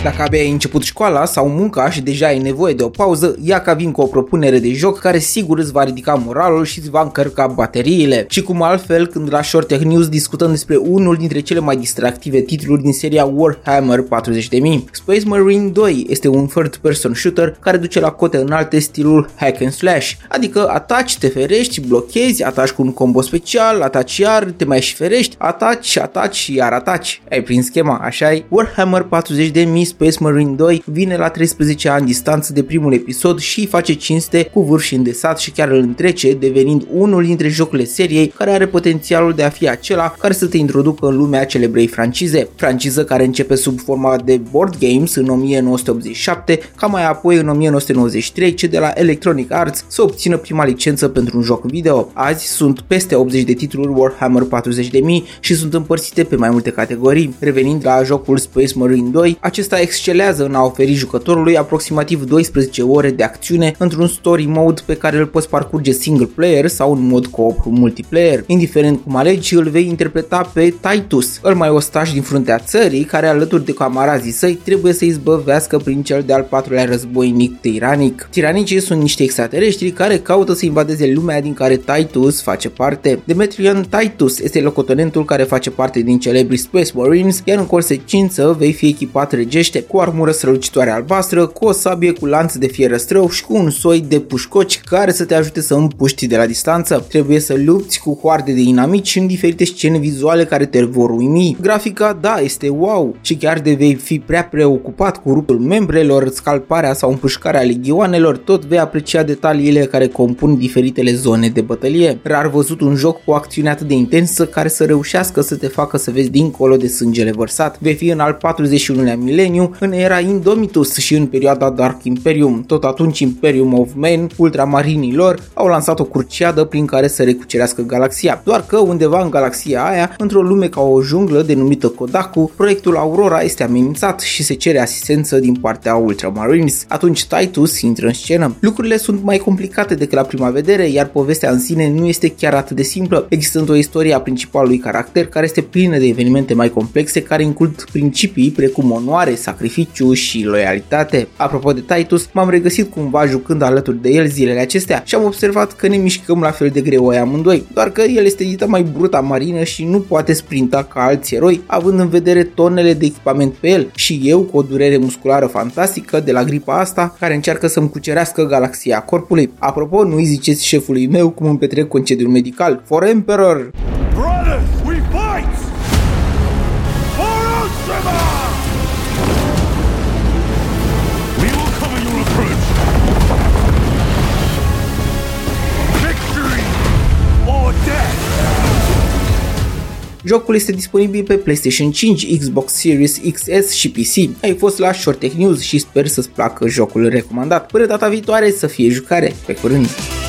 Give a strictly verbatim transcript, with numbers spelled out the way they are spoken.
Dacă abia ai început școala sau munca și deja ai nevoie de o pauză, ia ca vin cu o propunere de joc care sigur îți va ridica moralul și îți va încărca bateriile. Și cum altfel când la Short Tech News discutăm despre unul dintre cele mai distractive titluri din seria Warhammer patruzeci de mii. Space Marine doi este un third person shooter care duce la cote înalte stilul hack and slash, adică ataci, te ferești, blochezi, ataci cu un combo special, ataci iar, te mai și ferești, ataci, ataci și iar ataci. Ai prins schema, așa-i? Warhammer patruzeci de mii Space Marine doi vine la treisprezece ani distanță de primul episod și face cinste cu vârf și îndesat și chiar îl întrece, devenind unul dintre jocurile seriei care are potențialul de a fi acela care să te introducă în lumea celebrei francize. Franciză care începe sub forma de board games în o mie nouă sute optzeci și șapte, ca mai apoi în o mie nouă sute nouăzeci și trei ce de la Electronic Arts să obțină prima licență pentru un joc video. Azi sunt peste optzeci de titluri Warhammer patruzeci de mii și sunt împărțite pe mai multe categorii. Revenind la jocul Space Marine doi, acesta excelează în a oferi jucătorului aproximativ doisprezece ore de acțiune într-un story mode pe care îl poți parcurge single player sau în mod co-op multiplayer. Indiferent cum alegi, îl vei interpreta pe Titus, îl mai ostaș din fruntea țării care alături de camarazii săi trebuie să izbăvească prin cel de-al patrulea războinic tiranic. Tiranicii sunt niște extraterestri care caută să invadeze lumea din care Titus face parte. Demetrian Titus este locotenentul care face parte din celebrii Space Marines, iar în consecință vei fi echipat regește cu armură strălucitoare albastră, cu o sabie cu lanț de fier răstrău și cu un soi de pușcoci care să te ajute să împuști de la distanță. Trebuie să lupți cu hoarde de inamici în diferite scene vizuale care te vor uimi. Grafica, da, este wow și chiar de vei fi prea preocupat cu ruptul membrelor, scalparea sau împușcarea legioanelor, tot vei aprecia detaliile care compun diferitele zone de bătălie. Rar văzut un joc cu o acțiune atât de intensă care să reușească să te facă să vezi dincolo de sângele vărsat. Vei fi în al patruzeci și unulea mileniu, în era Indomitus și în perioada Dark Imperium. Tot atunci Imperium of Men, ultramarinilor, au lansat o cruciadă prin care să recucerească galaxia. Doar că undeva în galaxia aia, într-o lume ca o junglă denumită Kodaku, proiectul Aurora este amenințat și se cere asistență din partea Ultramarines. Atunci Titus intră în scenă. Lucrurile sunt mai complicate decât la prima vedere, iar povestea în sine nu este chiar atât de simplă, existând o istorie a principalului caracter care este plină de evenimente mai complexe care includ principii precum onoare, sacrificiu și loialitate. Apropo de Titus, m-am regăsit cumva jucând alături de el zilele acestea și am observat că ne mișcăm la fel de greu ai amândoi, doar că el este dita mai bruta marină și nu poate sprinta ca alți eroi, având în vedere tonele de echipament pe el, și eu cu o durere musculară fantastică de la gripa asta care încearcă să-mi cucerească galaxia corpului. Apropo, nu-i ziceți șefului meu cum îmi petrec concediul medical. For Emperor! Brothers, we fight! For Ultima! We will cover your approach. Victory or death! Jocul este disponibil pe PlayStation cinci, Xbox Series X S și P C. Ai fost la Short Tech News și sper să-ți placă jocul recomandat. Până data viitoare, să fie jucare! Pe curând!